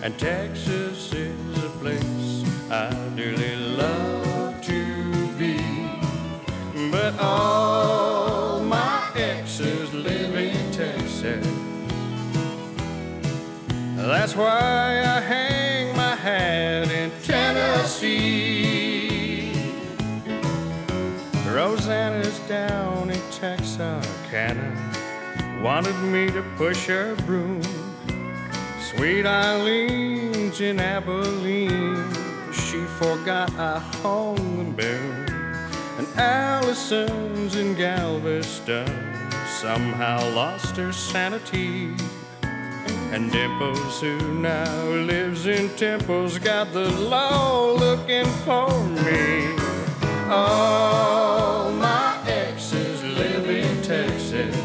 and Texas is a place I dearly love to be. But all my exes live in Texas. That's why I hang my hat in Tennessee. Rosanna's down in Texarkana, wanted me to push her broom. Sweet Eileen's in Abilene, she forgot I hung the boom. And Allison's in Galveston, somehow lost her sanity. And Dimples, who now lives in Temple's, got the law looking for me. All my exes live in Texas,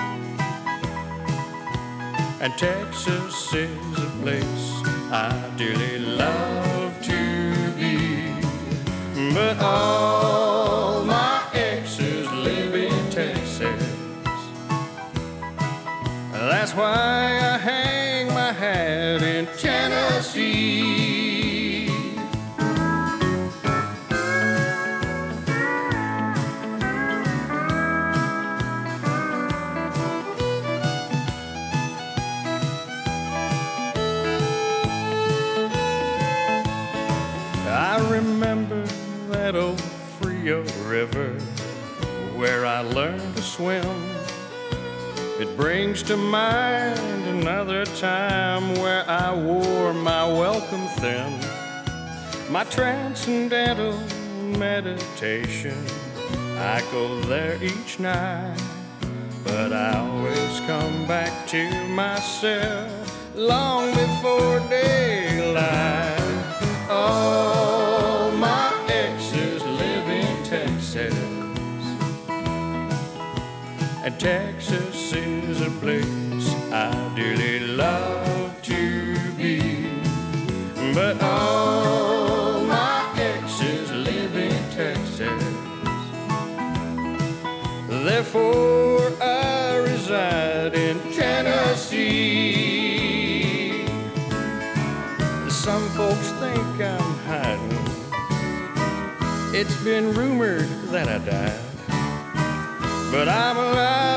and Texas is a place I dearly love to be. But all my exes live in Texas. That's why I hang my hat in Tennessee. I remember that old Frio River where I learned to swim. It brings to mind another time where I wore my welcome thin. My transcendental meditation, I go there each night, but I always come back to myself long before daylight. All my exes live in Texas, and Texas is a place I dearly love to be. But all my exes live in Texas, therefore I reside in Tennessee. Some folks think I'm hiding, it's been rumored that I died, but I'm alive